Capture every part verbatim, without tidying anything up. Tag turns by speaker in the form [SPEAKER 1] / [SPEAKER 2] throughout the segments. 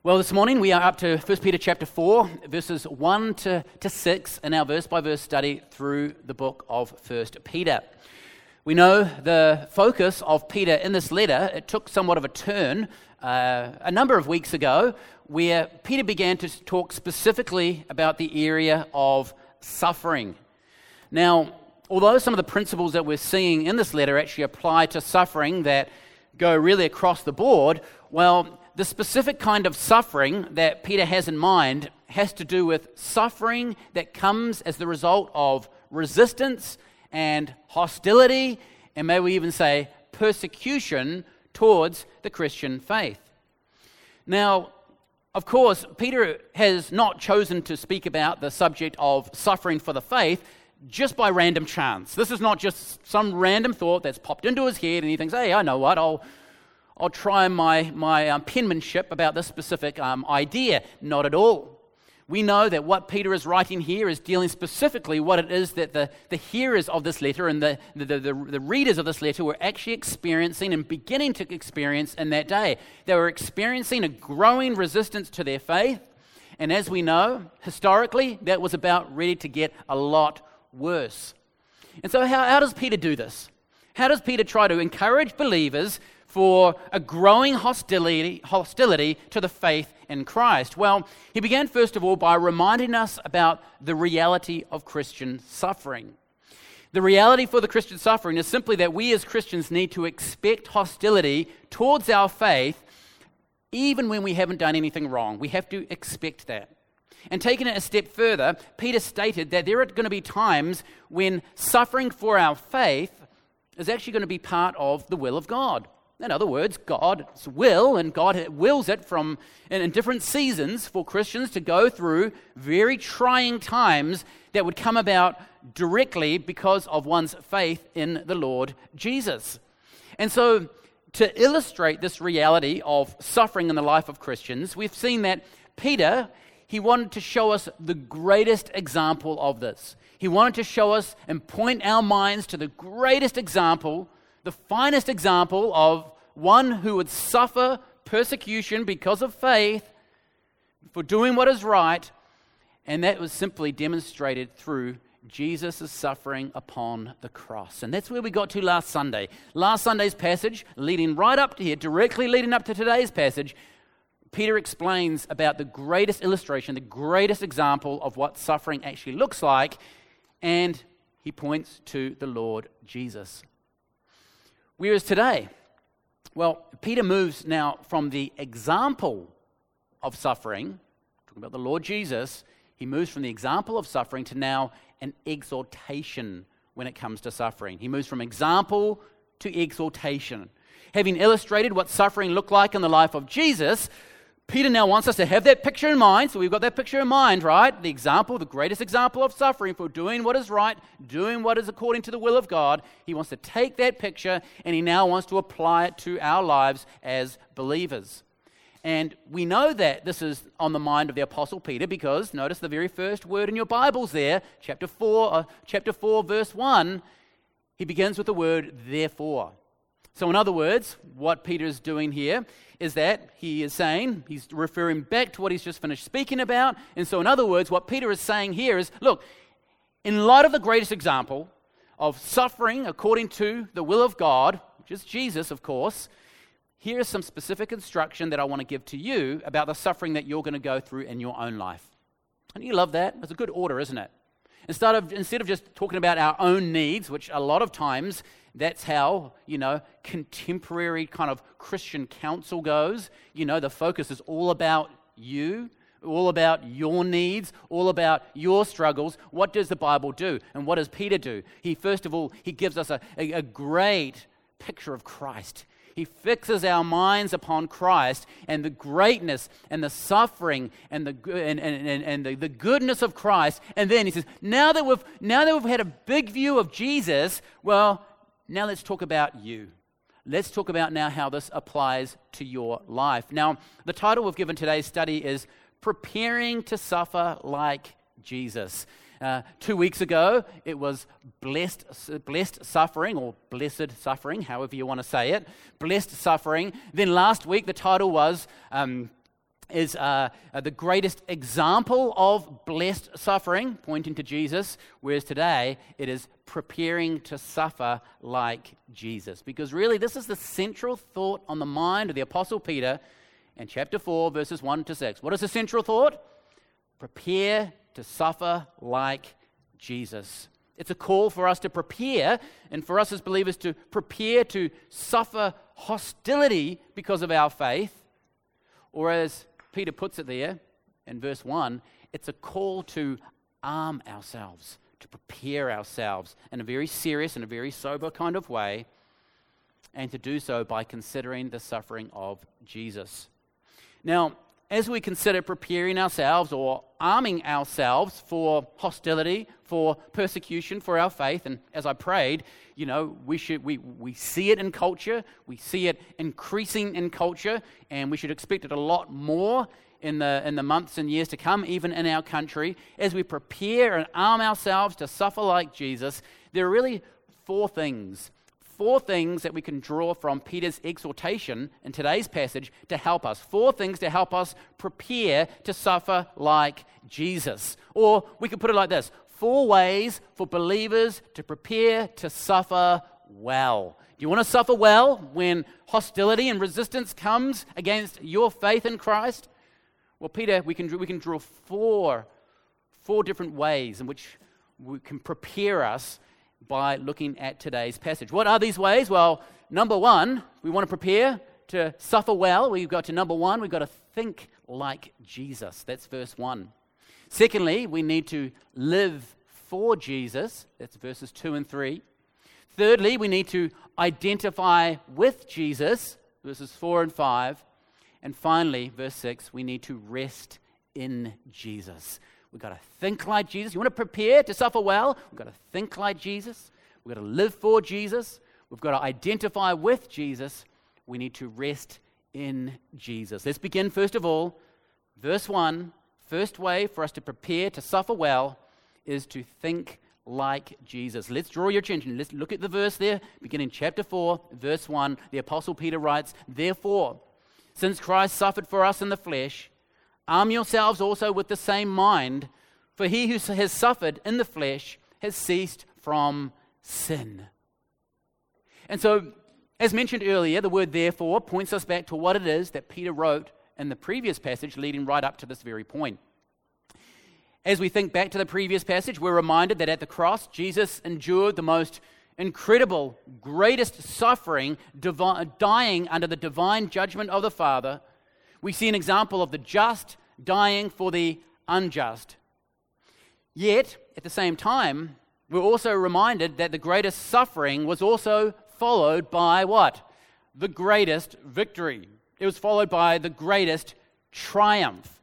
[SPEAKER 1] Well, this morning we are up to First Peter chapter four, verses one to, to six in our verse-by-verse study through the book of First Peter. We know the focus of Peter in this letter. It took somewhat of a turn uh, a number of weeks ago, where Peter began to talk specifically about the area of suffering. Now, although some of the principles that we're seeing in this letter actually apply to suffering that go really across the board, well, the specific kind of suffering that Peter has in mind has to do with suffering that comes as the result of resistance and hostility, and may we even say persecution towards the Christian faith. Now, of course, Peter has not chosen to speak about the subject of suffering for the faith just by random chance. This is not just some random thought that's popped into his head and he thinks, hey, I know what, I'll I'll try my, my um, penmanship about this specific um, idea. Not at all. We know that what Peter is writing here is dealing specifically what it is that the, the hearers of this letter and the, the, the, the readers of this letter were actually experiencing and beginning to experience in that day. They were experiencing a growing resistance to their faith, and as we know, historically, that was about ready to get a lot worse. And so how, how does Peter do this? How does Peter try to encourage believers for a growing hostility, hostility to the faith in Christ? Well, he began first of all by reminding us about the reality of Christian suffering. The reality for the Christian suffering is simply that we as Christians need to expect hostility towards our faith even when we haven't done anything wrong. We have to expect that. And taking it a step further, Peter stated that there are going to be times when suffering for our faith is actually going to be part of the will of God. In other words, God's will, and God wills it from in, in different seasons for Christians to go through very trying times that would come about directly because of one's faith in the Lord Jesus. And so, to illustrate this reality of suffering in the life of Christians, we've seen that Peter, he wanted to show us the greatest example of this. He wanted to show us and point our minds to the greatest example, the finest example of one who would suffer persecution because of faith for doing what is right, and that was simply demonstrated through Jesus' suffering upon the cross. And that's where we got to last Sunday. Last Sunday's passage, leading right up to here, directly leading up to today's passage, Peter explains about the greatest illustration, the greatest example of what suffering actually looks like, and he points to the Lord Jesus. Whereas today, well, Peter moves now from the example of suffering, talking about the Lord Jesus, he moves from the example of suffering to now an exhortation when it comes to suffering. He moves from example to exhortation. Having illustrated what suffering looked like in the life of Jesus, Peter now wants us to have that picture in mind. So we've got that picture in mind, right? The example, the greatest example of suffering for doing what is right, doing what is according to the will of God. He wants to take that picture and he now wants to apply it to our lives as believers. And we know that this is on the mind of the Apostle Peter because notice the very first word in your Bibles there, chapter four, uh, chapter four, verse one, he begins with the word therefore. So in other words, what Peter is doing here is that he is saying, he's referring back to what he's just finished speaking about. And so in other words, what Peter is saying here is, look, in light of the greatest example of suffering according to the will of God, which is Jesus, of course, here is some specific instruction that I want to give to you about the suffering that you're going to go through in your own life. And you love that? It's a good order, isn't it? Instead of, instead of just talking about our own needs, which a lot of times that's how, you know, contemporary kind of Christian counsel goes. You know, the focus is all about you, all about your needs, all about your struggles. What does the Bible do? And what does Peter do? He, first of all, he gives us a, a, a great picture of Christ. He fixes our minds upon Christ and the greatness and the suffering and the and, and, and, and the, the goodness of Christ. And then he says, now that we've now that we've had a big view of Jesus, well, now let's talk about you. Let's talk about now how this applies to your life. Now, the title we've given today's study is Preparing to Suffer Like Jesus. Uh, two weeks ago, it was blessed, blessed suffering, or blessed suffering, however you want to say it. Blessed suffering. Then last week, the title was um, is uh, uh, the greatest example of blessed suffering, pointing to Jesus, whereas today it is preparing to suffer like Jesus. Because really, this is the central thought on the mind of the Apostle Peter in chapter four, verses one to six. What is the central thought? Prepare to suffer like Jesus. It's a call for us to prepare, and for us as believers to prepare to suffer hostility because of our faith. Or as Peter puts it there in verse one, it's a call to arm ourselves, to prepare ourselves in a very serious and a very sober kind of way, and to do so by considering the suffering of Jesus. Now, as we consider preparing ourselves or arming ourselves for hostility, for persecution, for our faith, and as I prayed, you know, we should we we see it in culture, we see it increasing in culture, and we should expect it a lot more in the in the months and years to come, even in our country. As we prepare and arm ourselves to suffer like Jesus, there are really four things. Four things that we can draw from Peter's exhortation in today's passage to help us. Four things to help us prepare to suffer like Jesus. Or we could put it like this: four ways for believers to prepare to suffer well. Do you want to suffer well when hostility and resistance comes against your faith in Christ? Well, Peter, we can we can draw four, four different ways in which we can prepare us by looking at today's passage. What are these ways? Well, number one, we want to prepare to suffer well. We've got to number one, we've got to think like Jesus. That's verse one. Secondly, we need to live for Jesus. That's verses two and three. Thirdly, we need to identify with Jesus, verses four and five. And finally, verse six, we need to rest in Jesus. We've got to think like Jesus. You want to prepare to suffer well? We've got to think like Jesus. We've got to live for Jesus. We've got to identify with Jesus. We need to rest in Jesus. Let's begin first of all. Verse one, first way for us to prepare to suffer well is to think like Jesus. Let's draw your attention. Let's look at the verse there, beginning chapter four, verse one. The Apostle Peter writes, "Therefore, since Christ suffered for us in the flesh, arm yourselves also with the same mind, for he who has suffered in the flesh has ceased from sin." And so, as mentioned earlier, the word therefore points us back to what it is that Peter wrote in the previous passage leading right up to this very point. As we think back to the previous passage, we're reminded that at the cross, Jesus endured the most incredible, greatest suffering, divi- dying under the divine judgment of the Father. We see an example of the just dying for the unjust. Yet, at the same time, we're also reminded that the greatest suffering was also followed by what? The greatest victory. It was followed by the greatest triumph.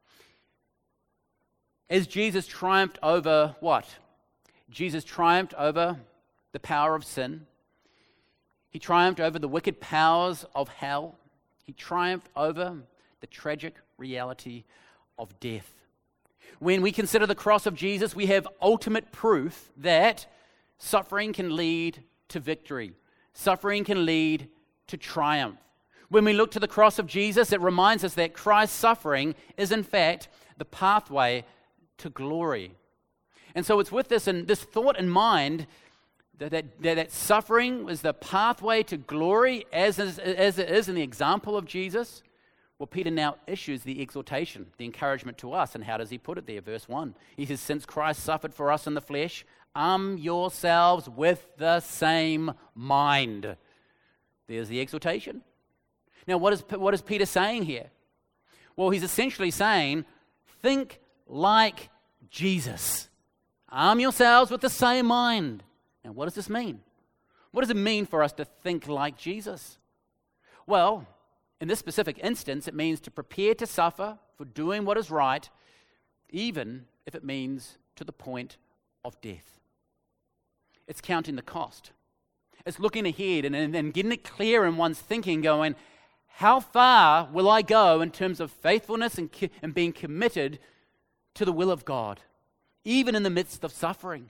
[SPEAKER 1] As Jesus triumphed over what? Jesus triumphed over the power of sin. He triumphed over the wicked powers of hell. He triumphed over the tragic reality of death. When we consider the cross of Jesus, we have ultimate proof that suffering can lead to victory. Suffering can lead to triumph. When we look to the cross of Jesus, it reminds us that Christ's suffering is in fact the pathway to glory. And so it's with this and this thought in mind that that, that that suffering is the pathway to glory as, as, as it is in the example of Jesus. Well, Peter now issues the exhortation, the encouragement to us. And how does he put it there? Verse one. He says, "Since Christ suffered for us in the flesh, arm yourselves with the same mind." There's the exhortation. Now, what is, what is Peter saying here? Well, he's essentially saying, think like Jesus. Arm yourselves with the same mind. Now, what does this mean? What does it mean for us to think like Jesus? Well, in this specific instance, it means to prepare to suffer for doing what is right, even if it means to the point of death. It's counting the cost. It's looking ahead and, and, and getting it clear in one's thinking, going, how far will I go in terms of faithfulness and, and being committed to the will of God, even in the midst of suffering?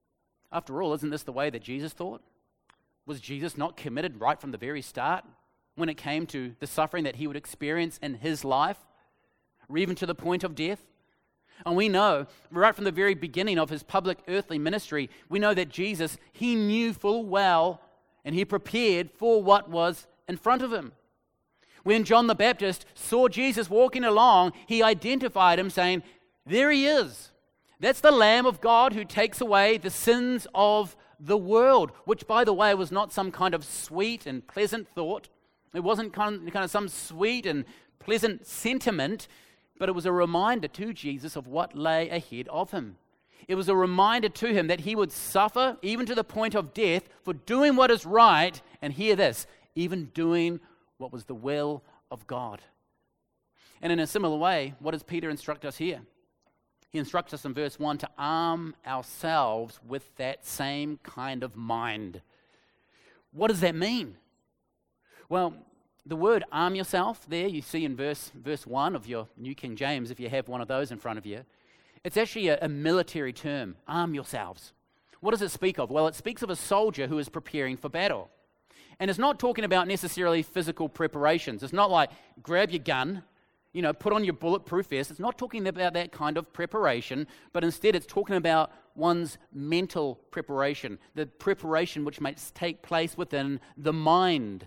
[SPEAKER 1] After all, isn't this the way that Jesus thought? Was Jesus not committed right from the very start when it came to the suffering that he would experience in his life, or even to the point of death. And we know, right from the very beginning of his public earthly ministry, we know that Jesus, he knew full well and he prepared for what was in front of him. When John the Baptist saw Jesus walking along, he identified him saying, there he is. That's the Lamb of God who takes away the sins of the world, which, by the way, was not some kind of sweet and pleasant thought. It wasn't kind of, kind of some sweet and pleasant sentiment, but it was a reminder to Jesus of what lay ahead of him. It was a reminder to him that he would suffer, even to the point of death, for doing what is right, and hear this, even doing what was the will of God. And in a similar way, what does Peter instruct us here? He instructs us in verse one to arm ourselves with that same kind of mind. What does that mean? Well, the word arm yourself there, you see in verse, verse one of your New King James, if you have one of those in front of you, it's actually a, a military term, arm yourselves. What does it speak of? Well, it speaks of a soldier who is preparing for battle. And it's not talking about necessarily physical preparations. It's not like grab your gun, you know, put on your bulletproof vest. It's not talking about that kind of preparation, but instead it's talking about one's mental preparation, the preparation which may take place within the mind.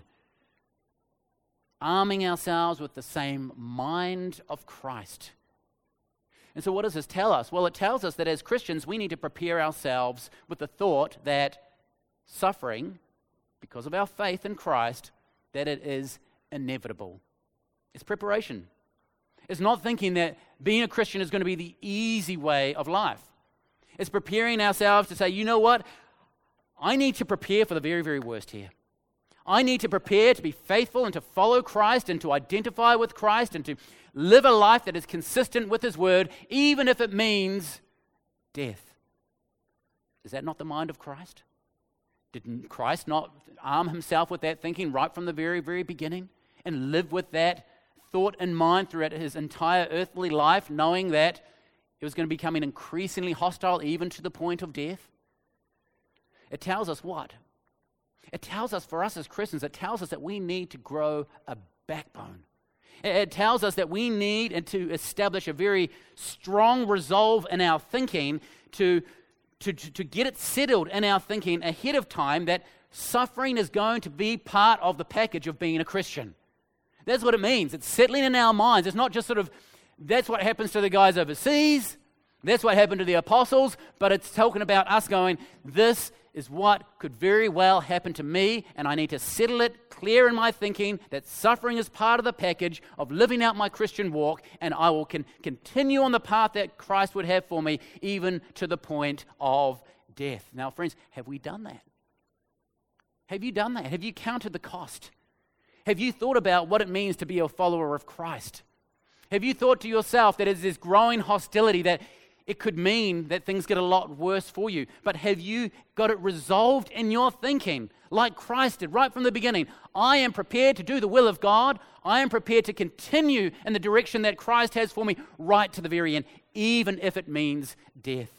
[SPEAKER 1] Arming ourselves with the same mind of Christ. And so what does this tell us? Well, it tells us that as Christians, we need to prepare ourselves with the thought that suffering, because of our faith in Christ, that it is inevitable. It's preparation. It's not thinking that being a Christian is going to be the easy way of life. It's preparing ourselves to say, you know what? I need to prepare for the very, very worst here. I need to prepare to be faithful and to follow Christ and to identify with Christ and to live a life that is consistent with His Word, even if it means death. Is that not the mind of Christ? Did Christ not arm Himself with that thinking right from the very, very beginning and live with that thought in mind throughout His entire earthly life, knowing that it was going to become increasingly hostile even to the point of death? It tells us what? It tells us, for us as Christians, it tells us that we need to grow a backbone. It tells us that we need to establish a very strong resolve in our thinking to, to, to get it settled in our thinking ahead of time that suffering is going to be part of the package of being a Christian. That's what it means. It's settling in our minds. It's not just sort of, that's what happens to the guys overseas. That's what happened to the apostles. But it's talking about us going, this is what could very well happen to me, and I need to settle it clear in my thinking that suffering is part of the package of living out my Christian walk, and I will con- continue on the path that Christ would have for me, even to the point of death. Now, friends, have we done that? Have you done that? Have you counted the cost? Have you thought about what it means to be a follower of Christ? Have you thought to yourself that it's this growing hostility that it could mean that things get a lot worse for you? But have you got it resolved in your thinking, like Christ did right from the beginning? I am prepared to do the will of God. I am prepared to continue in the direction that Christ has for me right to the very end, even if it means death.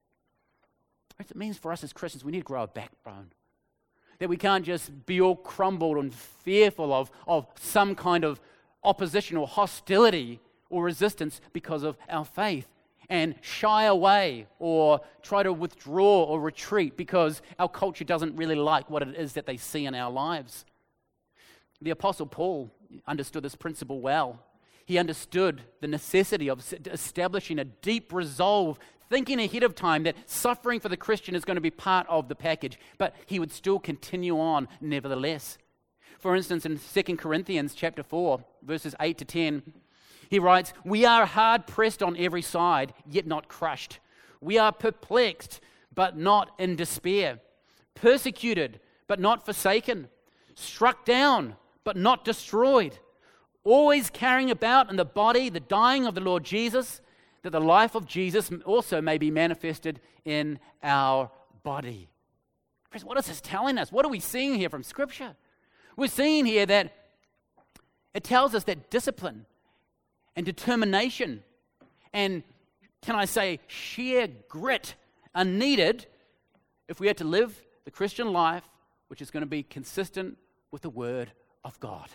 [SPEAKER 1] It means for us as Christians, we need to grow a backbone. That we can't just be all crumbled and fearful of, of some kind of opposition or hostility or resistance because of our faith, and shy away or try to withdraw or retreat because our culture doesn't really like what it is that they see in our lives. The Apostle Paul understood this principle well. He understood the necessity of establishing a deep resolve, thinking ahead of time that suffering for the Christian is going to be part of the package, but he would still continue on nevertheless. For instance, in Second Corinthians chapter four, verses eight to ten, he writes, "We are hard pressed on every side, yet not crushed. We are perplexed, but not in despair. Persecuted, but not forsaken. Struck down, but not destroyed. Always carrying about in the body the dying of the Lord Jesus, that the life of Jesus also may be manifested in our body." Friends, what is this telling us? What are we seeing here from Scripture? We're seeing here that it tells us that discipline and determination and, can I say, sheer grit are needed if we are to live the Christian life which is going to be consistent with the Word of God.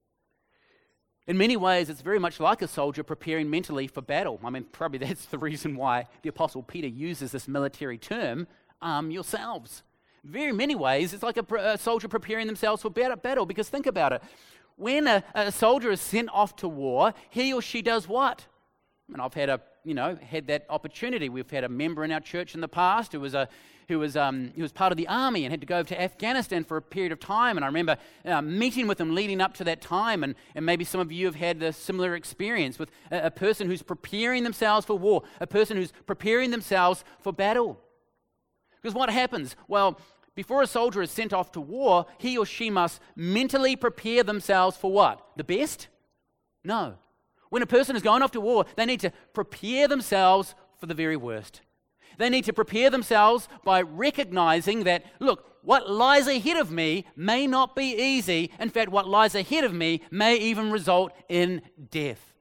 [SPEAKER 1] In many ways, it's very much like a soldier preparing mentally for battle. I mean, probably that's the reason why the Apostle Peter uses this military term, arm yourselves. Very many ways, it's like a, a soldier preparing themselves for battle, because think about it. When a, a soldier is sent off to war, he or she does what? And I've had a, you know, had that opportunity. We've had a member in our church in the past who was a, who was, um, who was part of the army and had to go to Afghanistan for a period of time. And I remember uh, meeting with him leading up to that time. And, and maybe some of you have had a similar experience with a, a person who's preparing themselves for war, a person who's preparing themselves for battle. Because what happens? Well, before a soldier is sent off to war, he or she must mentally prepare themselves for what? The best? No. When a person is going off to war, they need to prepare themselves for the very worst. They need to prepare themselves by recognizing that, look, what lies ahead of me may not be easy. In fact, what lies ahead of me may even result in death.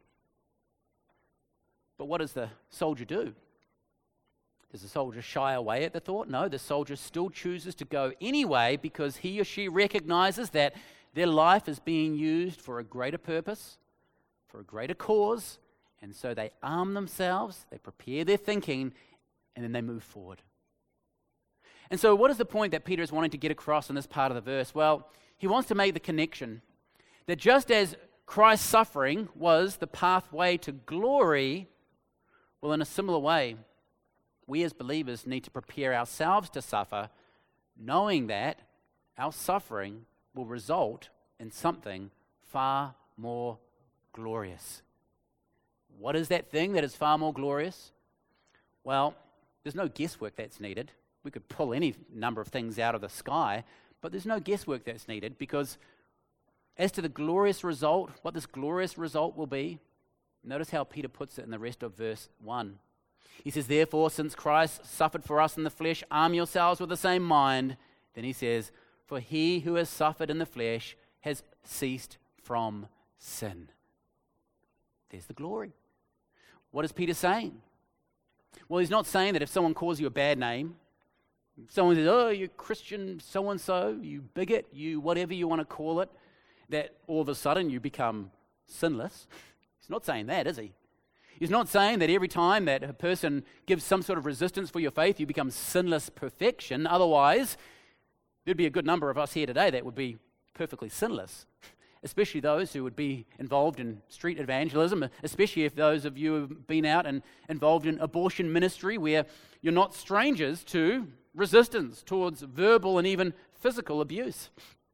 [SPEAKER 1] But what does the soldier do? Does the soldier shy away at the thought? No, the soldier still chooses to go anyway because he or she recognizes that their life is being used for a greater purpose, for a greater cause, and so they arm themselves, they prepare their thinking, and then they move forward. And so what is the point that Peter is wanting to get across in this part of the verse? Well, he wants to make the connection that just as Christ's suffering was the pathway to glory, well, in a similar way, we as believers need to prepare ourselves to suffer, knowing that our suffering will result in something far more glorious. What is that thing that is far more glorious? Well, there's no guesswork that's needed. We could pull any number of things out of the sky, but there's no guesswork that's needed, because as to the glorious result, what this glorious result will be, notice how Peter puts it in the rest of verse one. He says, therefore, since Christ suffered for us in the flesh, arm yourselves with the same mind. Then he says, for he who has suffered in the flesh has ceased from sin. There's the glory. What is Peter saying? Well, he's not saying that if someone calls you a bad name, if someone says, oh, you Christian so-and-so, you bigot, you whatever you want to call it, that all of a sudden you become sinless. He's not saying that, is he? He's not saying that every time that a person gives some sort of resistance for your faith, you become sinless perfection. Otherwise, there'd be a good number of us here today that would be perfectly sinless, especially those who would be involved in street evangelism, especially if those of you have been out and involved in abortion ministry, where you're not strangers to resistance towards verbal and even physical abuse.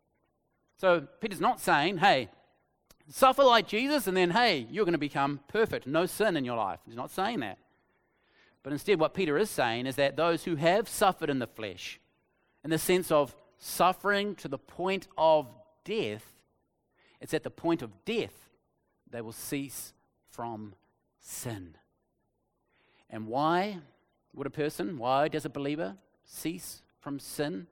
[SPEAKER 1] So Peter's not saying, hey, suffer like Jesus, and then, hey, you're going to become perfect, no sin in your life. He's not saying that. But instead, what Peter is saying is that those who have suffered in the flesh, in the sense of suffering to the point of death, it's at the point of death they will cease from sin. And why would a person, why does a believer cease from sin?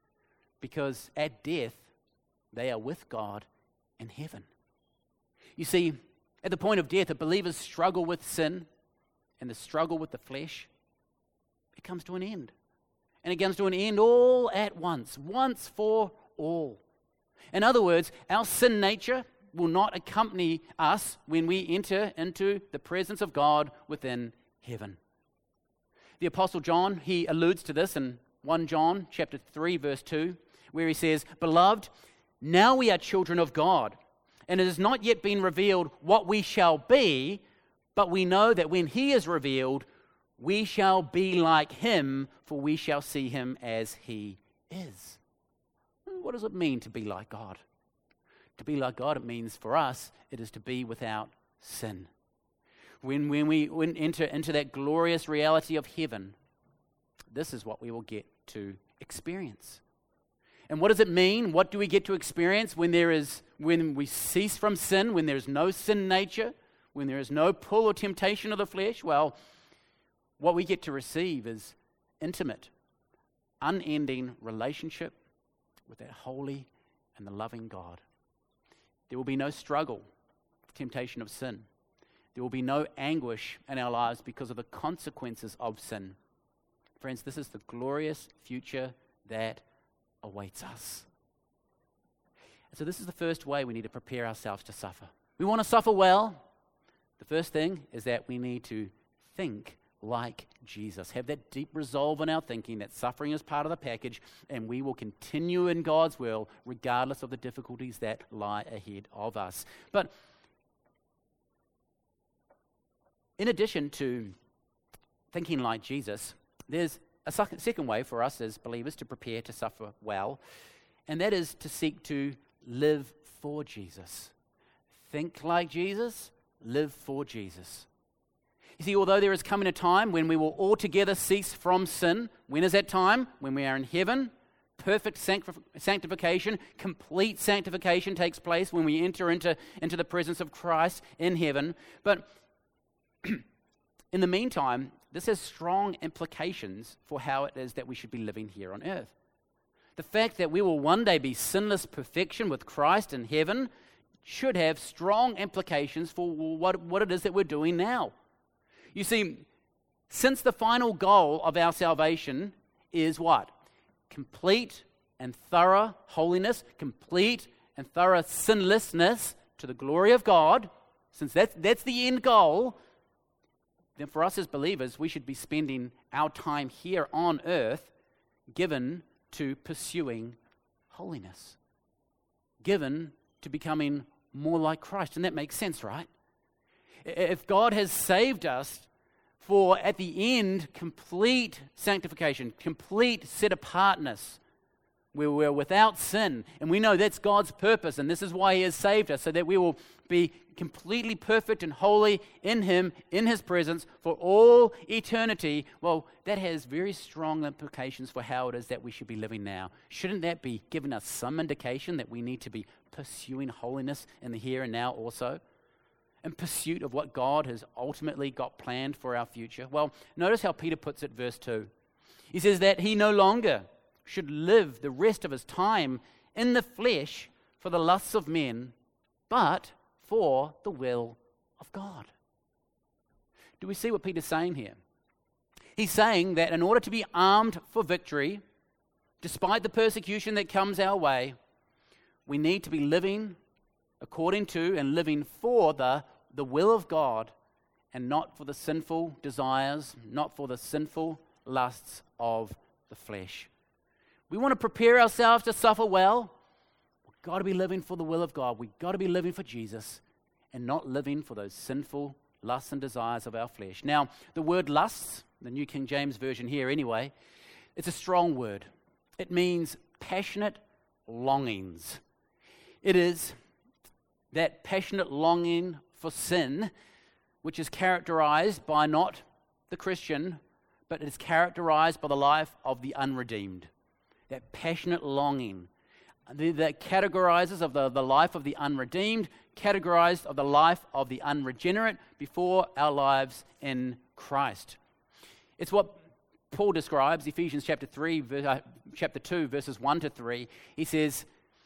[SPEAKER 1] Because at death, they are with God in heaven. You see, at the point of death, a believer's struggle with sin and the struggle with the flesh, it comes to an end. And it comes to an end all at once, once for all. In other words, our sin nature will not accompany us when we enter into the presence of God within heaven. The Apostle John, he alludes to this in First John chapter three, verse two, where he says, beloved, now we are children of God, and it has not yet been revealed what we shall be, but we know that when he is revealed, we shall be like him, for we shall see him as he is. What does it mean to be like God? To be like God, it means for us, it is to be without sin. When, when we when enter into that glorious reality of heaven, this is what we will get to experience. And what does it mean? What do we get to experience when there is when we cease from sin, when there is no sin nature, when there is no pull or temptation of the flesh? Well, what we get to receive is intimate, unending relationship with that holy and the loving God. There will be no struggle with temptation of sin. There will be no anguish in our lives because of the consequences of sin. Friends, this is the glorious future that awaits us. So this is the first way we need to prepare ourselves to suffer. We want to suffer well. The first thing is that we need to think like Jesus. Have that deep resolve in our thinking that suffering is part of the package, and we will continue in God's will regardless of the difficulties that lie ahead of us. But in addition to thinking like Jesus, there's a second way for us as believers to prepare to suffer well, and that is to seek to live for Jesus. Think like Jesus, live for Jesus. You see, although there is coming a time when we will altogether cease from sin, when is that time? When we are in heaven. Perfect sanctification, complete sanctification takes place when we enter into, into the presence of Christ in heaven. But in the meantime, this has strong implications for how it is that we should be living here on earth. The fact that we will one day be sinless perfection with Christ in heaven should have strong implications for what, what it is that we're doing now. You see, since the final goal of our salvation is what? Complete and thorough holiness, complete and thorough sinlessness to the glory of God, since that's, that's the end goal, then for us as believers, we should be spending our time here on earth given to pursuing holiness, given to becoming more like Christ. And that makes sense, right? If God has saved us for, at the end, complete sanctification, complete set-apartness, where we're without sin, and we know that's God's purpose, and this is why He has saved us, so that we will be completely perfect and holy in Him, in His presence, for all eternity. Well, that has very strong implications for how it is that we should be living now. Shouldn't that be giving us some indication that we need to be pursuing holiness in the here and now also? In pursuit of what God has ultimately got planned for our future? Well, notice how Peter puts it, verse two. He says that he no longer should live the rest of his time in the flesh for the lusts of men, but for the will of God. Do we see what Peter's saying here? He's saying that in order to be armed for victory, despite the persecution that comes our way, we need to be living according to and living for the, the will of God, and not for the sinful desires, not for the sinful lusts of the flesh. We want to prepare ourselves to suffer well. We've got to be living for the will of God. We've got to be living for Jesus and not living for those sinful lusts and desires of our flesh. Now, the word lusts, the New King James Version here anyway, it's a strong word. It means passionate longings. It is that passionate longing for sin, which is characterized by not the Christian, but it is characterized by the life of the unredeemed. That passionate longing that categorizes of the, the life of the unredeemed, categorized of the life of the unregenerate before our lives in Christ. It's what Paul describes, Ephesians chapter three, uh, chapter two, verses one to three. He says,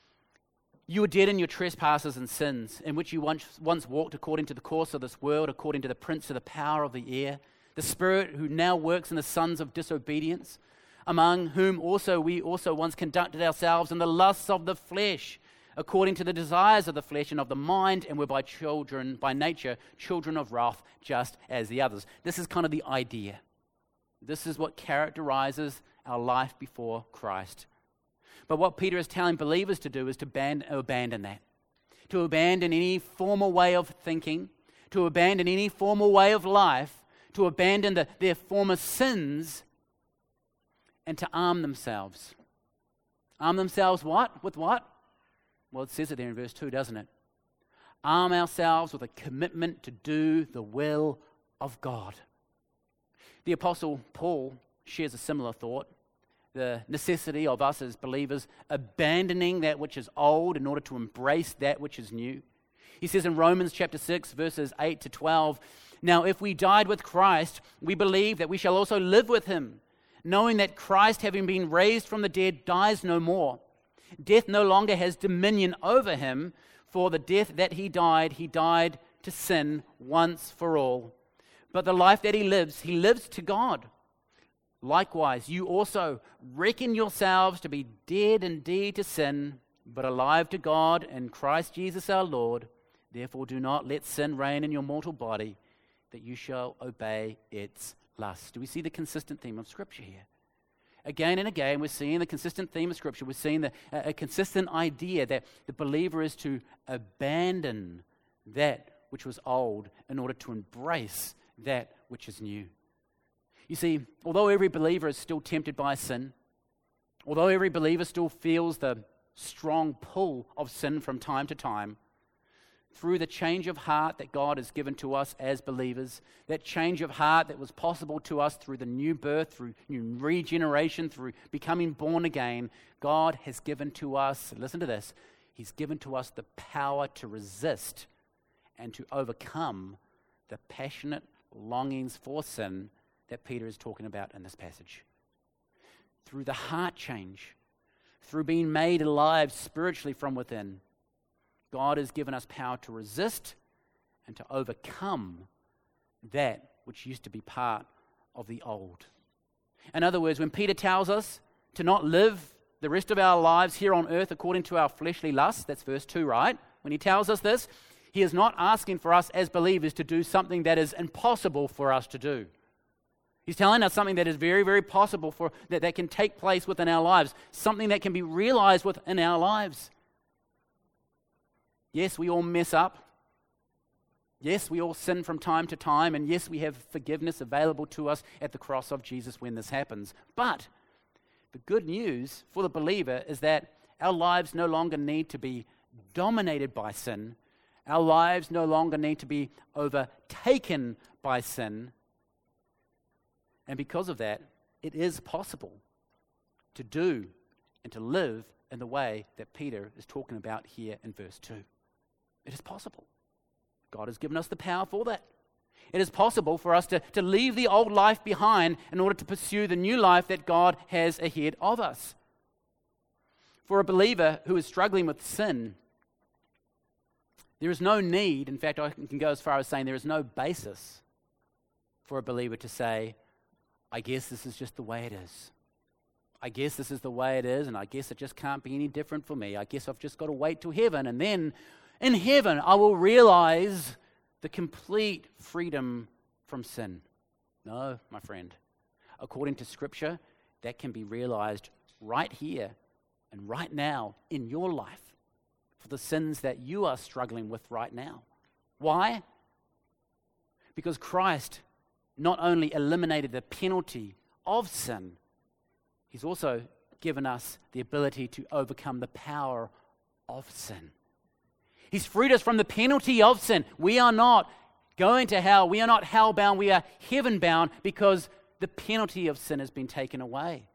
[SPEAKER 1] "You were dead in your trespasses and sins, in which you once, once walked according to the course of this world, according to the prince of the power of the air, the spirit who now works in the sons of disobedience, among whom also we also once conducted ourselves in the lusts of the flesh, according to the desires of the flesh and of the mind, and were by children, by nature, children of wrath, just as the others." This is kind of the idea. This is what characterizes our life before Christ. But what Peter is telling believers to do is to ban- abandon that, to abandon any formal way of thinking, to abandon any formal way of life, to abandon the, their former sins, and to arm themselves. Arm themselves what? With what? Well, it says it there in verse two, doesn't it? Arm ourselves with a commitment to do the will of God. The Apostle Paul shares a similar thought. The necessity of us as believers abandoning that which is old in order to embrace that which is new. He says in Romans chapter six, verses eight to twelve, "Now if we died with Christ, we believe that we shall also live with him, knowing that Christ, having been raised from the dead, dies no more. Death no longer has dominion over him, for the death that he died, he died to sin once for all. But the life that he lives, he lives to God. Likewise, you also reckon yourselves to be dead indeed to sin, but alive to God in Christ Jesus our Lord. Therefore do not let sin reign in your mortal body, that you shall obey its lusts. Do we see the consistent theme of Scripture here? Again and again, we're seeing the consistent theme of Scripture. We're seeing the, a, a consistent idea that the believer is to abandon that which was old in order to embrace that which is new. You see, although every believer is still tempted by sin, although every believer still feels the strong pull of sin from time to time, through the change of heart that God has given to us as believers, that change of heart that was possible to us through the new birth, through new regeneration, through becoming born again, God has given to us, listen to this, He's given to us the power to resist and to overcome the passionate longings for sin that Peter is talking about in this passage. Through the heart change, through being made alive spiritually from within, God has given us power to resist and to overcome that which used to be part of the old. In other words, when Peter tells us to not live the rest of our lives here on earth according to our fleshly lusts, that's verse two, right? When he tells us this, he is not asking for us as believers to do something that is impossible for us to do. He's telling us something that is very, very possible for that, that can take place within our lives, something that can be realized within our lives. Yes, we all mess up. Yes, we all sin from time to time, and yes, we have forgiveness available to us at the cross of Jesus when this happens. But the good news for the believer is that our lives no longer need to be dominated by sin. Our lives no longer need to be overtaken by sin. And because of that, it is possible to do and to live in the way that Peter is talking about here in verse two. It is possible. God has given us the power for that. It is possible for us to, to leave the old life behind in order to pursue the new life that God has ahead of us. For a believer who is struggling with sin, there is no need, in fact, I can go as far as saying there is no basis for a believer to say, I guess this is just the way it is. I guess this is the way it is, and I guess it just can't be any different for me. I guess I've just got to wait till heaven, and then in heaven I will realize the complete freedom from sin. No, my friend. According to Scripture, that can be realized right here and right now in your life for the sins that you are struggling with right now. Why? Because Christ not only eliminated the penalty of sin, He's also given us the ability to overcome the power of sin. He's freed us from the penalty of sin. We are not going to hell. We are not hell-bound. We are heaven-bound because the penalty of sin has been taken away.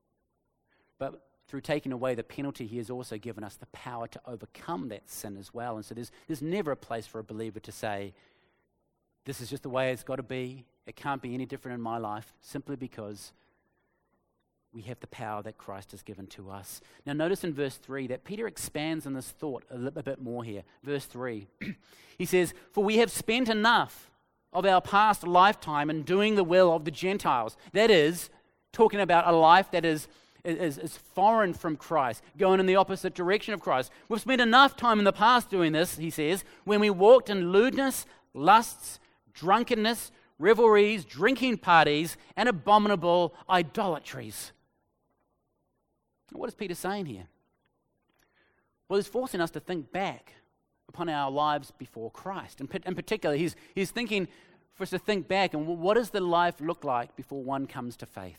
[SPEAKER 1] But through taking away the penalty, He has also given us the power to overcome that sin as well. And so there's, there's never a place for a believer to say, this is just the way it's got to be. It can't be any different in my life, simply because we have the power that Christ has given to us. Now notice in verse three that Peter expands on this thought a little bit more here. Verse three, he says, for we have spent enough of our past lifetime in doing the will of the Gentiles. That is, talking about a life that is, is, is foreign from Christ, going in the opposite direction of Christ. We've spent enough time in the past doing this, he says, when we walked in lewdness, lusts, drunkenness, revelries, drinking parties, and abominable idolatries. What is Peter saying here? Well, he's forcing us to think back upon our lives before Christ. In, in particular, he's, he's thinking for us to think back and what does the life look like before one comes to faith?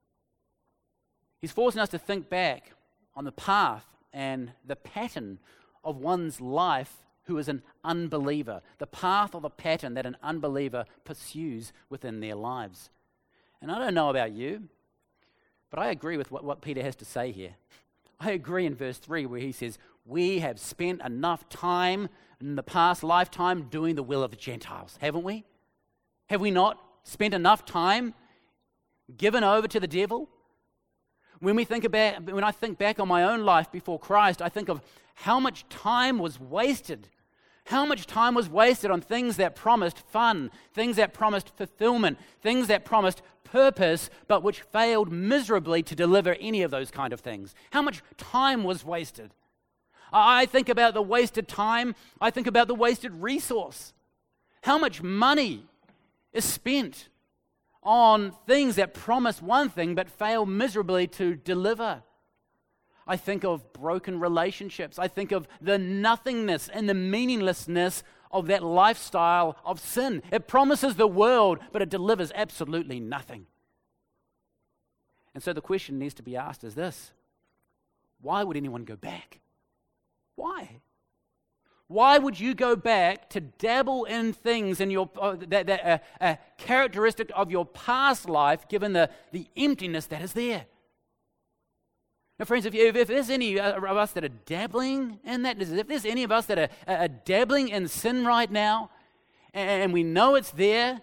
[SPEAKER 1] He's forcing us to think back on the path and the pattern of one's life who is an unbeliever, the path or the pattern that an unbeliever pursues within their lives. And I don't know about you, but I agree with what, what Peter has to say here. I agree in verse three where he says, we have spent enough time in the past lifetime doing the will of the Gentiles, haven't we? Have we not spent enough time given over to the devil? When we think about, when I think back on my own life before Christ, I think of how much time was wasted. How much time was wasted on things that promised fun, things that promised fulfillment, things that promised purpose, but which failed miserably to deliver any of those kind of things. How much time was wasted. I think about the wasted time. I think about the wasted resource. How much money is spent on things that promise one thing but fail miserably to deliver. I think of broken relationships. I think of the nothingness and the meaninglessness of that lifestyle of sin. It promises the world, but it delivers absolutely nothing. And so the question needs to be asked is this: why would anyone go back? Why? Why would you go back to dabble in things in your uh, that, that uh, uh, characteristic of your past life, given the, the emptiness that is there? Now, friends, if, if, if there's any of us that are dabbling in that, if there's any of us that are, are dabbling in sin right now, and we know it's there,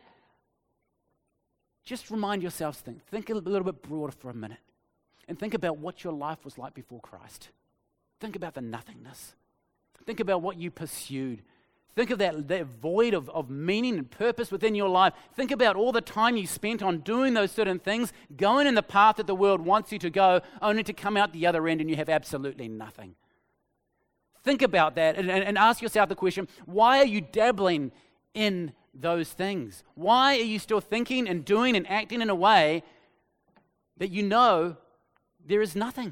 [SPEAKER 1] just remind yourselves, think, think a little bit broader for a minute, and think about what your life was like before Christ. Think about the nothingness. Think about what you pursued. Think of that, that void of, of meaning and purpose within your life. Think about all the time you spent on doing those certain things, going in the path that the world wants you to go, only to come out the other end and you have absolutely nothing. Think about that and, and, and ask yourself the question, why are you dabbling in those things? Why are you still thinking and doing and acting in a way that you know there is nothing?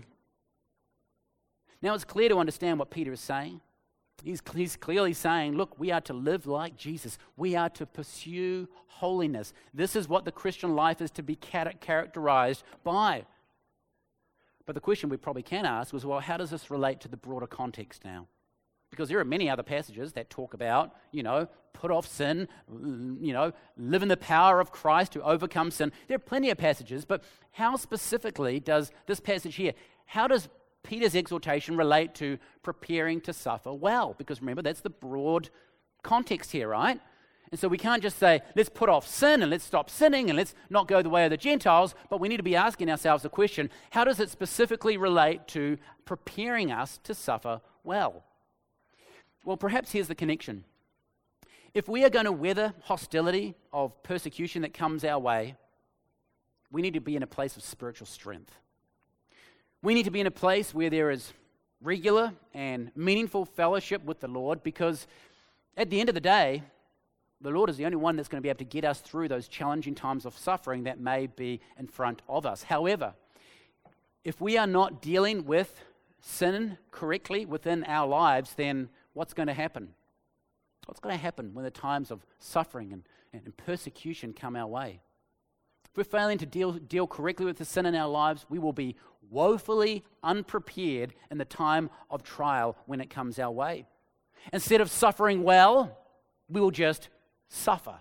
[SPEAKER 1] Now it's clear to understand what Peter is saying. He's, he's clearly saying, look, we are to live like Jesus. We are to pursue holiness. This is what the Christian life is to be characterized by. But the question we probably can ask was, well, how does this relate to the broader context now? Because there are many other passages that talk about, you know, put off sin, you know, live in the power of Christ to overcome sin. There are plenty of passages, but how specifically does this passage here, how does Peter's exhortation relate to preparing to suffer well? Because remember, that's the broad context here, right? And so we can't just say, let's put off sin and let's stop sinning and let's not go the way of the Gentiles, but we need to be asking ourselves the question, how does it specifically relate to preparing us to suffer well? Well, perhaps here's the connection. If we are going to weather hostility of persecution that comes our way, we need to be in a place of spiritual strength. We need to be in a place where there is regular and meaningful fellowship with the Lord, because at the end of the day, the Lord is the only one that's going to be able to get us through those challenging times of suffering that may be in front of us. However, if we are not dealing with sin correctly within our lives, then what's going to happen? What's going to happen when the times of suffering and, and persecution come our way? If we're failing to deal, deal correctly with the sin in our lives, we will be woefully unprepared in the time of trial when it comes our way. Instead of suffering well, we will just suffer.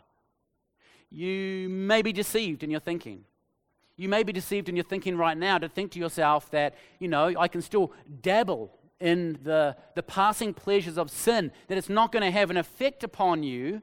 [SPEAKER 1] You may be deceived in your thinking. You may be deceived in your thinking right now to think to yourself that, you know, I can still dabble in the, the passing pleasures of sin, that it's not going to have an effect upon you.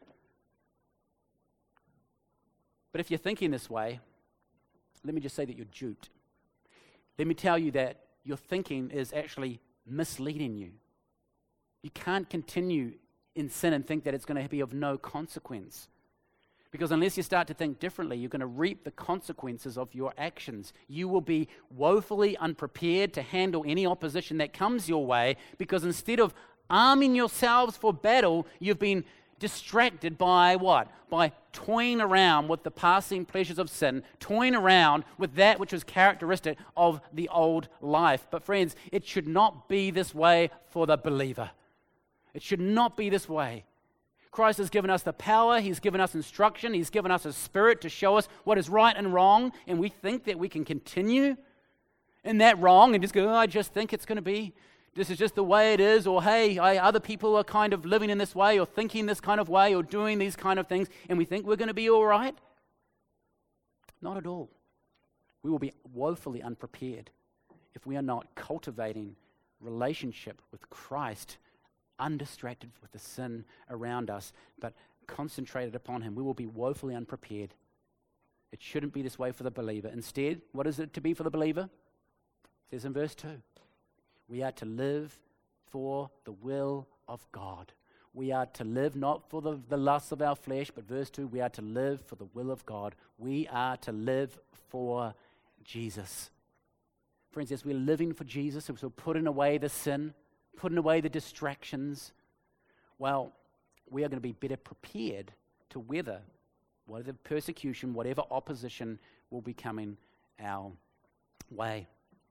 [SPEAKER 1] But if you're thinking this way, let me just say that you're duped. Let me tell you that your thinking is actually misleading you. You can't continue in sin and think that it's going to be of no consequence. Because unless you start to think differently, you're going to reap the consequences of your actions. You will be woefully unprepared to handle any opposition that comes your way, because instead of arming yourselves for battle, you've been distracted by what? By toying around with the passing pleasures of sin, toying around with that which was characteristic of the old life. But friends, it should not be this way for the believer. It should not be this way. Christ has given us the power, He's given us instruction, He's given us a spirit to show us what is right and wrong, and we think that we can continue in that wrong and just go, oh, I just think it's going to be, this is just the way it is, or hey, I, other people are kind of living in this way, or thinking this kind of way, or doing these kind of things, and we think we're going to be all right. Not at all. We will be woefully unprepared if we are not cultivating relationship with Christ, undistracted with the sin around us, but concentrated upon Him. We will be woefully unprepared. It shouldn't be this way for the believer. Instead, what is it to be for the believer? It says in verse two, we are to live for the will of God. We are to live not for the, the lusts of our flesh, but verse two, we are to live for the will of God. We are to live for Jesus. Friends, as we're living for Jesus, as we're putting away the sin, putting away the distractions, well, we are going to be better prepared to weather whatever persecution, whatever opposition will be coming our way.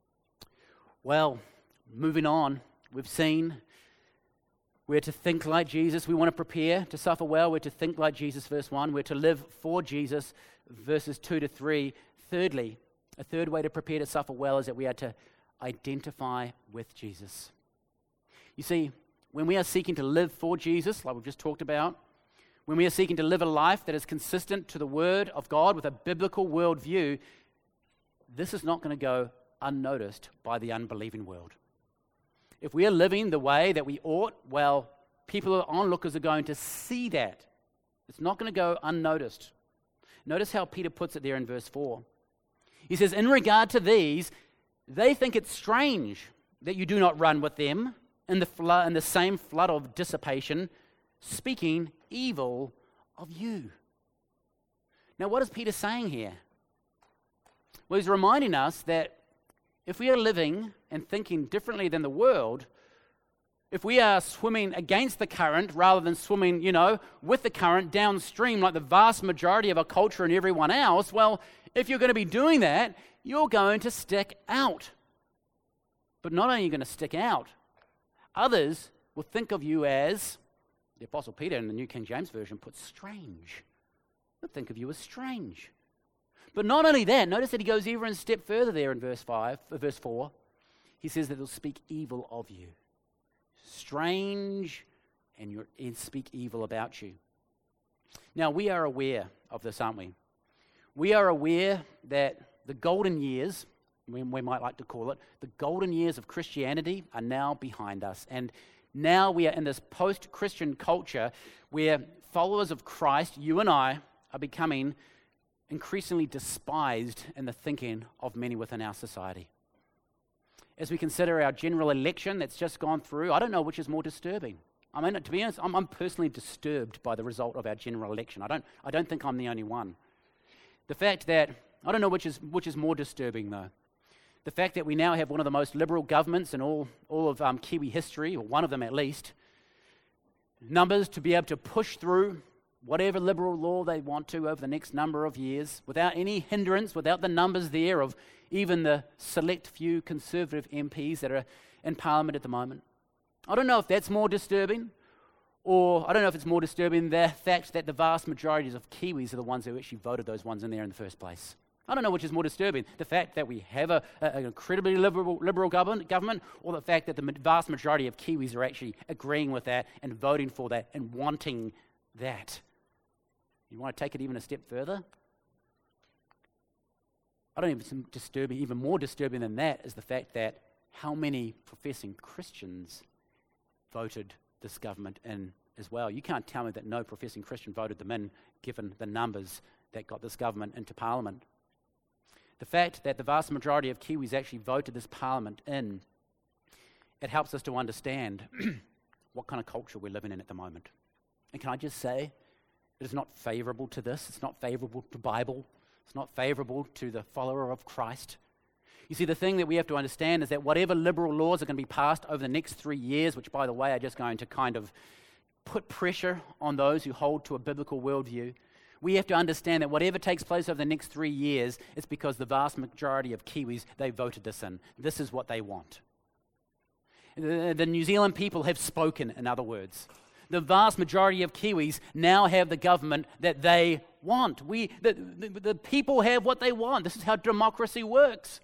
[SPEAKER 1] Well, moving on, we've seen we're to think like Jesus. We want to prepare to suffer well. We're to think like Jesus, verse one. We're to live for Jesus, verses two to three. Thirdly, a third way to prepare to suffer well is that we are to identify with Jesus. You see, when we are seeking to live for Jesus, like we've just talked about, when we are seeking to live a life that is consistent to the Word of God with a biblical worldview, this is not going to go unnoticed by the unbelieving world. If we are living the way that we ought, well, people, onlookers are going to see that. It's not going to go unnoticed. Notice how Peter puts it there in verse four. He says, in regard to these, they think it strange that you do not run with them in the, flood, in the same flood of dissipation, speaking evil of you. Now, what is Peter saying here? Well, he's reminding us that if we are living and thinking differently than the world, if we are swimming against the current rather than swimming, you know, with the current downstream like the vast majority of our culture and everyone else, well, if you're going to be doing that, you're going to stick out. But not only are you going to stick out, others will think of you as, the Apostle Peter in the New King James Version puts strange. They'll think of you as strange. But not only that, notice that he goes even a step further there in verse five, uh, verse four. He says that they'll speak evil of you. Strange, and, you're, and speak evil about you. Now, we are aware of this, aren't we? We are aware that the golden years, we, we might like to call it, the golden years of Christianity are now behind us. And now we are in this post-Christian culture where followers of Christ, you and I, are becoming increasingly despised in the thinking of many within our society. As we consider our general election that's just gone through, I don't know which is more disturbing. I mean, to be honest, I'm, I'm personally disturbed by the result of our general election. I don't, I don't think I'm the only one. The fact that, I don't know which is, which is more disturbing though. The fact that we now have one of the most liberal governments in all, all of um, Kiwi history, or one of them at least, numbers to be able to push through whatever liberal law they want to over the next number of years, without any hindrance, without the numbers there of even the select few Conservative M Ps that are in Parliament at the moment. I don't know if that's more disturbing, or I don't know if it's more disturbing the fact that the vast majorities of Kiwis are the ones who actually voted those ones in there in the first place. I don't know which is more disturbing, the fact that we have a, a, an incredibly liberal, liberal government, government, or the fact that the vast majority of Kiwis are actually agreeing with that and voting for that and wanting that. You want to take it even a step further? I don't even think disturbing, even more disturbing than that is the fact that how many professing Christians voted this government in as well. You can't tell me that no professing Christian voted them in, given the numbers that got this government into Parliament. The fact that the vast majority of Kiwis actually voted this Parliament in, it helps us to understand what kind of culture we're living in at the moment. And can I just say, it is not favorable to this. It's not favorable to the Bible. It's not favorable to the follower of Christ. You see, the thing that we have to understand is that whatever liberal laws are going to be passed over the next three years, which, by the way, are just going to kind of put pressure on those who hold to a biblical worldview, we have to understand that whatever takes place over the next three years is because the vast majority of Kiwis, they voted this in. This is what they want. The, the New Zealand people have spoken, in other words. The vast majority of Kiwis now have the government that they want. We, the, the, the people have what they want. This is how democracy works.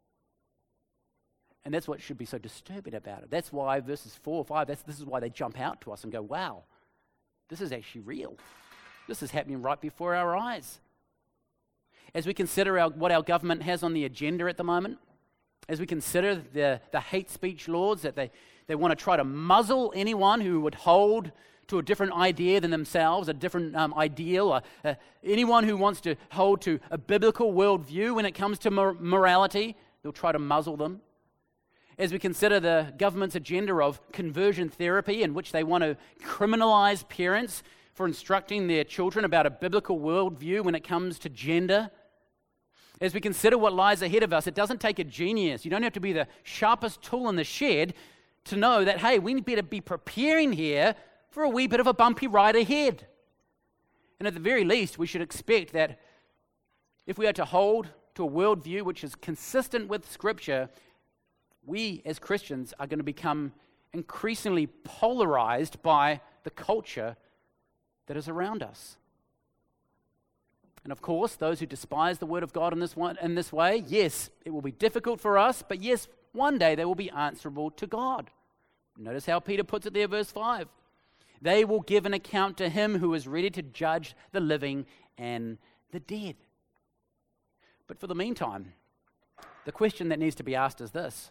[SPEAKER 1] And that's what should be so disturbing about it. That's why verses four or five, that's, this is why they jump out to us and go, wow, this is actually real. This is happening right before our eyes. As we consider our, what our government has on the agenda at the moment, as we consider the, the hate speech laws that they, they want to try to muzzle anyone who would hold to a different idea than themselves, a different um, ideal, or, uh, anyone who wants to hold to a biblical worldview when it comes to mor- morality, they'll try to muzzle them. As we consider the government's agenda of conversion therapy, in which they want to criminalize parents for instructing their children about a biblical worldview when it comes to gender. As we consider what lies ahead of us, it doesn't take a genius. You don't have to be the sharpest tool in the shed to know that, hey, we better be preparing here for a wee bit of a bumpy ride ahead. And at the very least, we should expect that if we are to hold to a worldview which is consistent with Scripture, we as Christians are going to become increasingly polarized by the culture that is around us. And of course, those who despise the Word of God in this one, in this way, yes, it will be difficult for us, but yes, one day they will be answerable to God. Notice how Peter puts it there, verse five. They will give an account to him who is ready to judge the living and the dead. But for the meantime, the question that needs to be asked is this: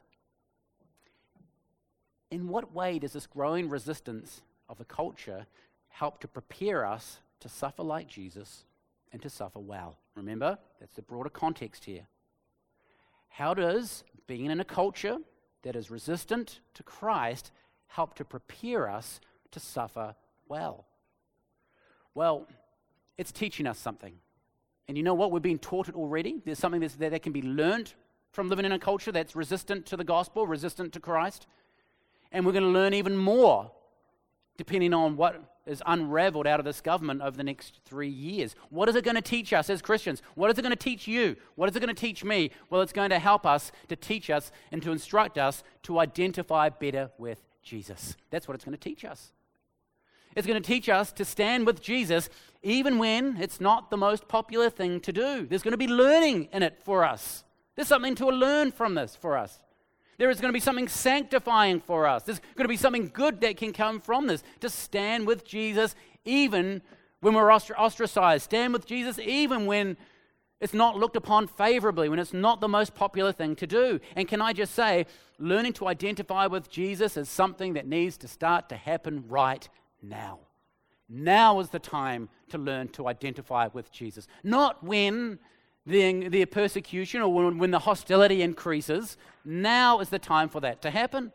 [SPEAKER 1] in what way does this growing resistance of the culture help to prepare us to suffer like Jesus and to suffer well? Remember, that's the broader context here. How does being in a culture that is resistant to Christ help to prepare us to suffer well? Well, it's teaching us something. And you know what? We've been taught it already. There's something that's, that, that can be learned from living in a culture that's resistant to the gospel, resistant to Christ. And we're going to learn even more depending on what is unraveled out of this government over the next three years. What is it going to teach us as Christians? What is it going to teach you? What is it going to teach me? Well, it's going to help us to teach us and to instruct us to identify better with Jesus. That's what it's going to teach us. It's going to teach us to stand with Jesus even when it's not the most popular thing to do. There's going to be learning in it for us. There's something to learn from this for us. There is going to be something sanctifying for us. There's going to be something good that can come from this. To stand with Jesus even when we're ostracized. Stand with Jesus even when it's not looked upon favorably, when it's not the most popular thing to do. And can I just say, learning to identify with Jesus is something that needs to start to happen right now. Now is the time to learn to identify with Jesus. Not when the, the persecution or when, when the hostility increases. Now is the time for that to happen.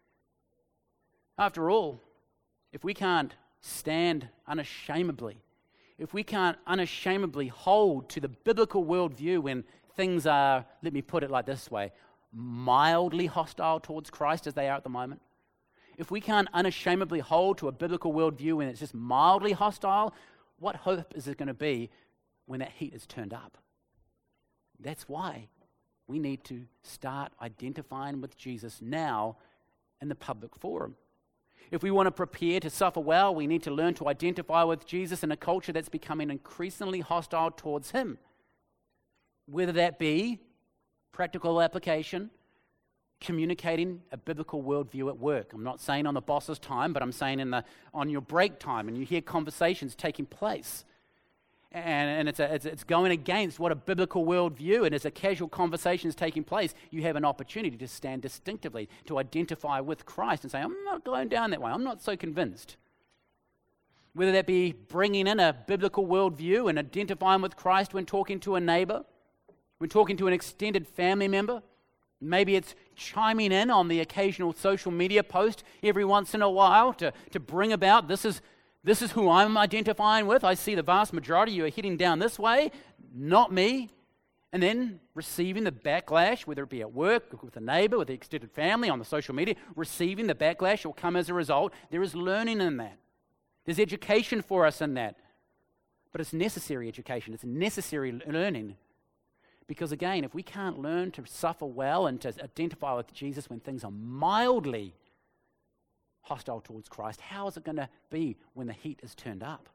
[SPEAKER 1] After all, if we can't stand unashamedly, if we can't unashamedly hold to the biblical worldview when things are, let me put it like this way, mildly hostile towards Christ as they are at the moment, if we can't unashamedly hold to a biblical worldview when it's just mildly hostile, what hope is it going to be when that heat is turned up? That's why we need to start identifying with Jesus now in the public forum. If we want to prepare to suffer well, we need to learn to identify with Jesus in a culture that's becoming increasingly hostile towards him. Whether that be practical application, communicating a biblical worldview at work. I'm not saying on the boss's time, but I'm saying in the on your break time, and you hear conversations taking place. And, and it's, a, it's, it's going against what a biblical worldview, and as a casual conversation is taking place, you have an opportunity to stand distinctively, to identify with Christ and say, I'm not going down that way, I'm not so convinced. Whether that be bringing in a biblical worldview and identifying with Christ when talking to a neighbor, when talking to an extended family member. Maybe it's chiming in on the occasional social media post every once in a while to, to bring about, this is This is who I'm identifying with. I see the vast majority of you are heading down this way, not me. And then receiving the backlash, whether it be at work, with a neighbor, with the extended family, on the social media, receiving the backlash will come as a result. There is learning in that. There's education for us in that. But it's necessary education. It's necessary learning. Because again, if we can't learn to suffer well and to identify with Jesus when things are mildly hostile towards Christ, how is it going to be when the heat is turned up?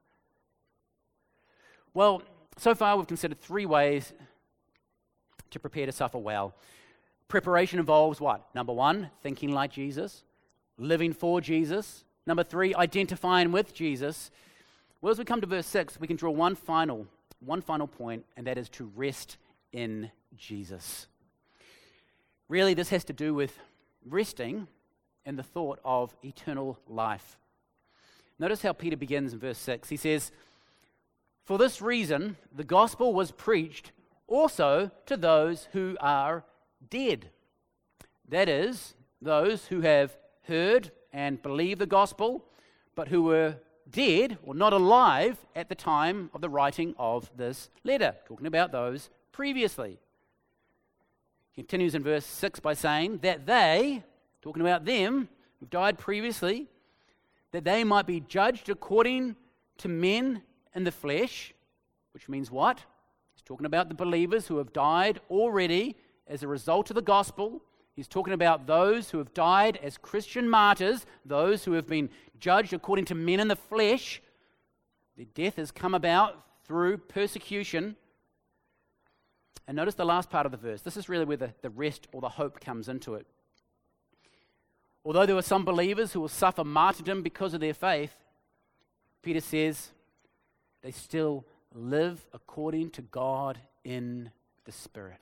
[SPEAKER 1] Well, so far we've considered three ways to prepare to suffer well. Preparation involves what? Number one, thinking like Jesus, living for Jesus. Number three, identifying with Jesus. Well, as we come to verse six, we can draw one final, one final point, and that is to rest in Jesus. Really, this has to do with resting in the thought of eternal life. Notice how Peter begins in verse six. He says, "For this reason, the gospel was preached also to those who are dead." That is, those who have heard and believed the gospel, but who were dead or not alive at the time of the writing of this letter. Talking about those previously. He continues in verse six by saying that they, talking about them, who've died previously, that they might be judged according to men in the flesh, which means what? He's talking about the believers who have died already as a result of the gospel. He's talking about those who have died as Christian martyrs, those who have been judged according to men in the flesh. Their death has come about through persecution. And notice the last part of the verse. This is really where the, the rest or the hope comes into it. Although there were some believers who will suffer martyrdom because of their faith, Peter says they still live according to God in the Spirit.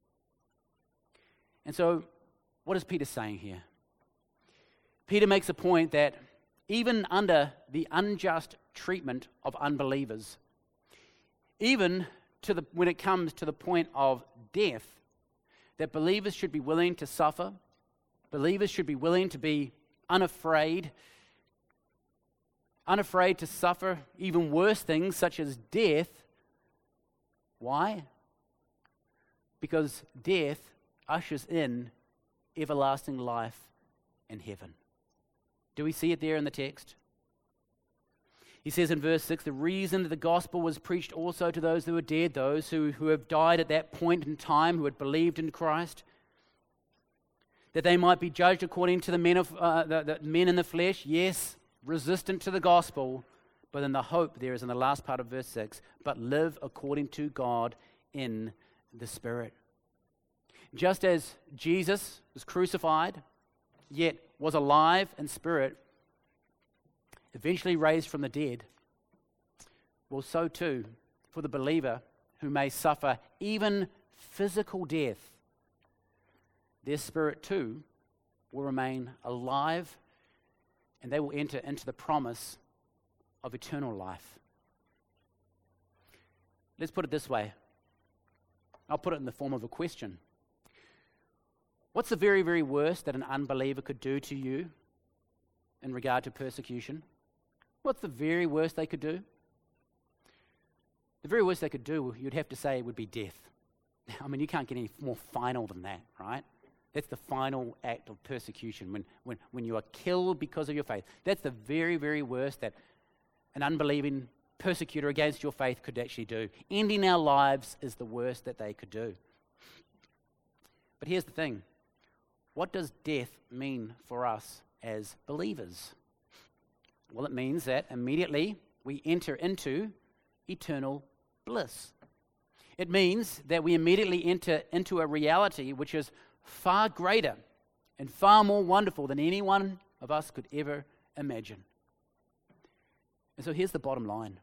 [SPEAKER 1] And so, what is Peter saying here? Peter makes a point that even under the unjust treatment of unbelievers, even to the, when it comes to the point of death, that believers should be willing to suffer. Believers should be willing to be unafraid, unafraid to suffer even worse things such as death. Why? Because death ushers in everlasting life in heaven. Do we see it there in the text? He says in verse six, the reason that the gospel was preached also to those who were dead, those who, who have died at that point in time, who had believed in Christ, that they might be judged according to the men of uh, the, the men in the flesh, yes, resistant to the gospel, but then the hope there is in the last part of verse six, but live according to God in the Spirit. Just as Jesus was crucified, yet was alive in spirit, eventually raised from the dead, well, so too for the believer who may suffer even physical death, their spirit too will remain alive, and they will enter into the promise of eternal life. Let's put it this way. I'll put it in the form of a question. What's the very, very worst that an unbeliever could do to you in regard to persecution? What's the very worst they could do? The very worst they could do, you'd have to say, would be death. I mean, you can't get any more final than that, right? That's the final act of persecution, when, when, when you are killed because of your faith. That's the very, very worst that an unbelieving persecutor against your faith could actually do. Ending our lives is the worst that they could do. But here's the thing. What does death mean for us as believers? Well, it means that immediately we enter into eternal bliss. It means that we immediately enter into a reality which is far greater and far more wonderful than any one of us could ever imagine. And so here's the bottom line.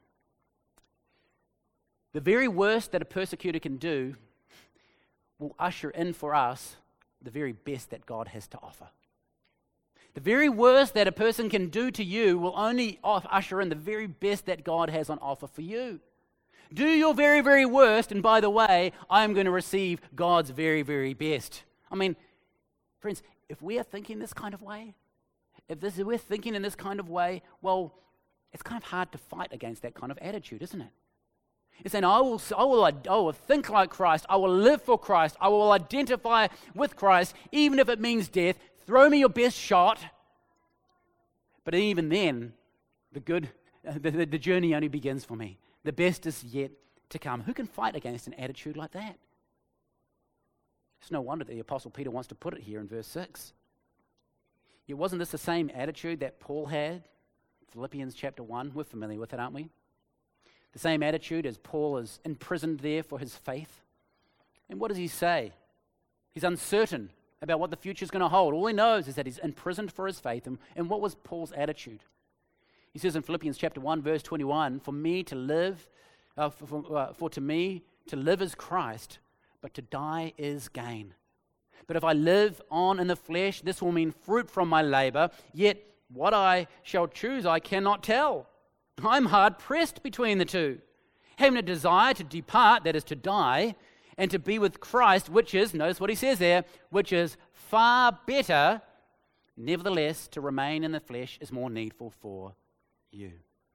[SPEAKER 1] The very worst that a persecutor can do will usher in for us the very best that God has to offer. The very worst that a person can do to you will only usher in the very best that God has on offer for you. Do your very, very worst, and by the way, I am going to receive God's very, very best. I mean, friends, if we are thinking this kind of way, if this, if we're thinking in this kind of way, well, it's kind of hard to fight against that kind of attitude, isn't it? It's saying, I will, I, will, I will think like Christ, I will live for Christ, I will identify with Christ, even if it means death. Throw me your best shot. But even then, the good, the, the, the journey only begins for me. The best is yet to come. Who can fight against an attitude like that? It's no wonder that the Apostle Peter wants to put it here in verse six. Yet wasn't this the same attitude that Paul had? Philippians chapter one, we're familiar with it, aren't we? The same attitude as Paul is imprisoned there for his faith. And what does he say? He's uncertain about what the future is going to hold. All he knows is that he's imprisoned for his faith. And, and what was Paul's attitude? He says in Philippians chapter one, verse twenty-one, for me to live, uh, for, for, uh, for to me to live is Christ, but to die is gain. But if I live on in the flesh, this will mean fruit from my labor, yet what I shall choose I cannot tell. I'm hard pressed between the two, having a desire to depart, that is to die, and to be with Christ, which is, notice what he says there, which is far better. Nevertheless, to remain in the flesh is more needful for you.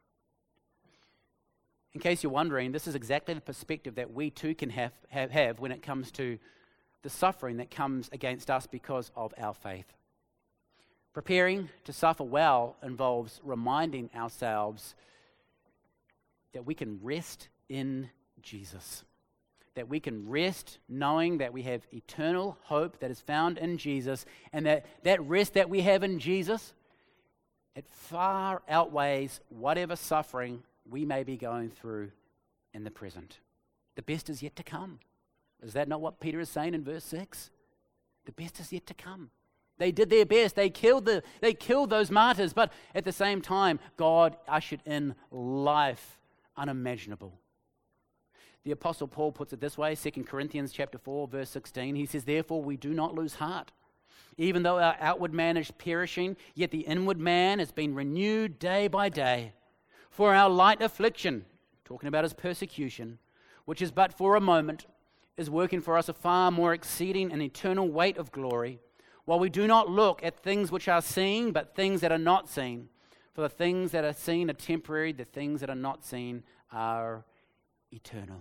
[SPEAKER 1] In case you're wondering, this is exactly the perspective that we too can have, have, have when it comes to the suffering that comes against us because of our faith. Preparing to suffer well involves reminding ourselves that we can rest in Jesus. That we can rest knowing that we have eternal hope that is found in Jesus, and that that rest that we have in Jesus, it far outweighs whatever suffering we may be going through in the present. The best is yet to come. Is that not what Peter is saying in verse six? The best is yet to come. They did their best. They killed the they killed those martyrs, but at the same time, God ushered in life unimaginable. The Apostle Paul puts it this way, Second Corinthians chapter four, verse sixteen. He says, "Therefore we do not lose heart. Even though our outward man is perishing, yet the inward man has been renewed day by day. For our light affliction," talking about his persecution, "which is but for a moment, is working for us a far more exceeding and eternal weight of glory, while we do not look at things which are seen, but things that are not seen. For the things that are seen are temporary, the things that are not seen are eternal."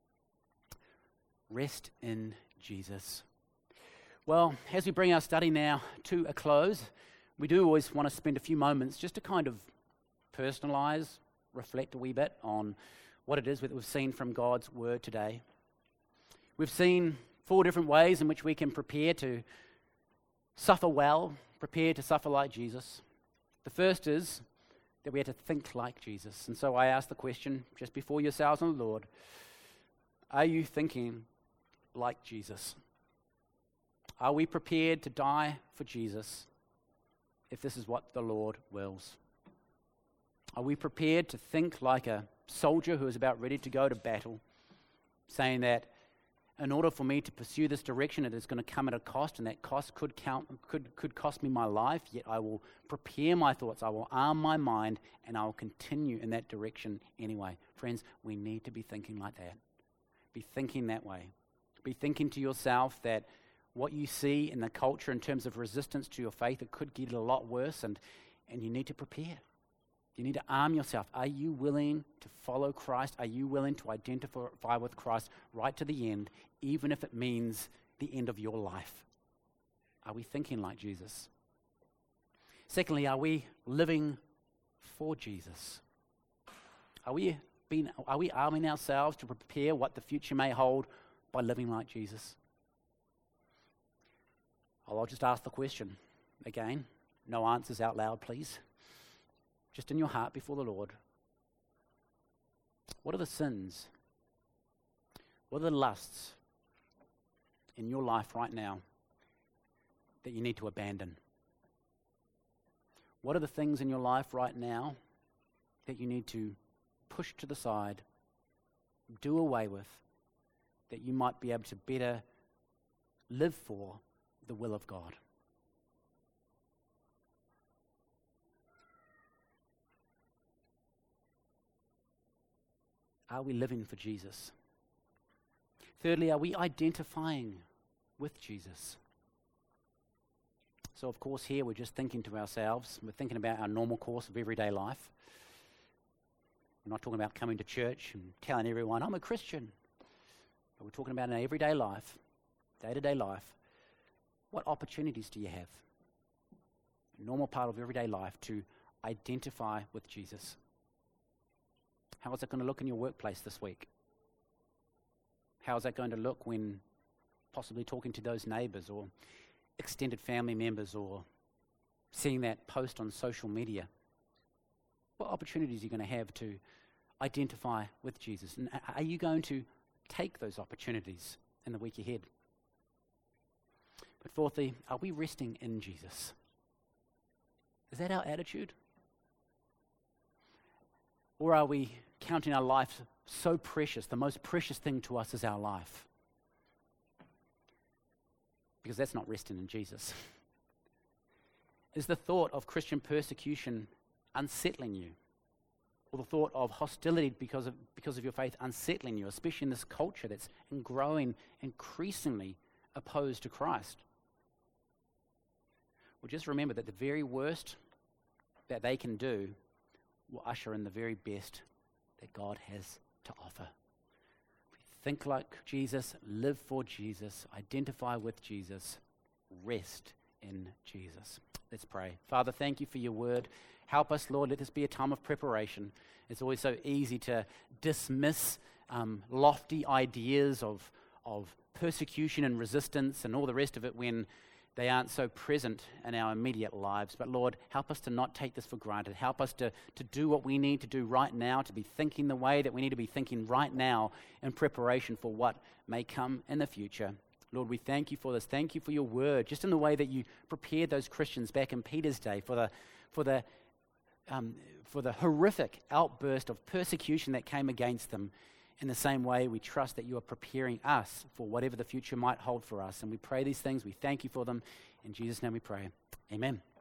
[SPEAKER 1] Rest in Jesus. Well, as we bring our study now to a close, we do always want to spend a few moments just to kind of personalize, reflect a wee bit on what it is that we've seen from God's Word today. We've seen four different ways in which we can prepare to suffer well, prepare to suffer like Jesus. The first is that we have to think like Jesus. And so I ask the question, just before yourselves and the Lord, are you thinking like Jesus? Are we prepared to die for Jesus if this is what the Lord wills? Are we prepared to think like a soldier who is about ready to go to battle, saying that in order for me to pursue this direction, it is going to come at a cost, and that cost could count, could, could cost me my life, yet I will prepare my thoughts, I will arm my mind, and I will continue in that direction anyway. Friends, we need to be thinking like that. Be thinking that way. Be thinking to yourself that what you see in the culture in terms of resistance to your faith, it could get a lot worse, and, and you need to prepare. You need to arm yourself. Are you willing to follow Christ? Are you willing to identify with Christ right to the end, even if it means the end of your life? Are we thinking like Jesus? Secondly, are we living for Jesus? Are we being, are we arming ourselves to prepare what the future may hold by living like Jesus? I'll just ask the question again. No answers out loud, please. Just in your heart before the Lord. What are the sins? What are the lusts in your life right now that you need to abandon? What are the things in your life right now that you need to push to the side, do away with, that you might be able to better live for the will of God? Are we living for Jesus? Thirdly, are we identifying with Jesus? So, of course, here we're just thinking to ourselves. We're thinking about our normal course of everyday life. We're not talking about coming to church and telling everyone, I'm a Christian. But we're talking about in everyday life, day-to-day life. What opportunities do you have? A normal part of everyday life to identify with Jesus. How is it going to look in your workplace this week? How is that going to look when possibly talking to those neighbors or extended family members or seeing that post on social media? What opportunities are you going to have to identify with Jesus? And are you going to take those opportunities in the week ahead? But fourthly, are we resting in Jesus? Is that our attitude? Or are we counting our life so precious, the most precious thing to us is our life? Because that's not resting in Jesus. Is the thought of Christian persecution unsettling you? Or the thought of hostility because of, because of your faith unsettling you, especially in this culture that's growing increasingly opposed to Christ? Well, just remember that the very worst that they can do will usher in the very best that God has to offer. Think like Jesus, live for Jesus, identify with Jesus, rest in Jesus. Let's pray. Father, thank you for your word. Help us, Lord. Let this be a time of preparation. It's always so easy to dismiss um, lofty ideas of, of persecution and resistance and all the rest of it when they aren't so present in our immediate lives. But Lord, help us to not take this for granted. Help us to, to do what we need to do right now, to be thinking the way that we need to be thinking right now in preparation for what may come in the future. Lord, we thank you for this. Thank you for your word, just in the way that you prepared those Christians back in Peter's day for the for the um, for the horrific outburst of persecution that came against them. In the same way, we trust that you are preparing us for whatever the future might hold for us. And we pray these things. We thank you for them. In Jesus' name we pray. Amen.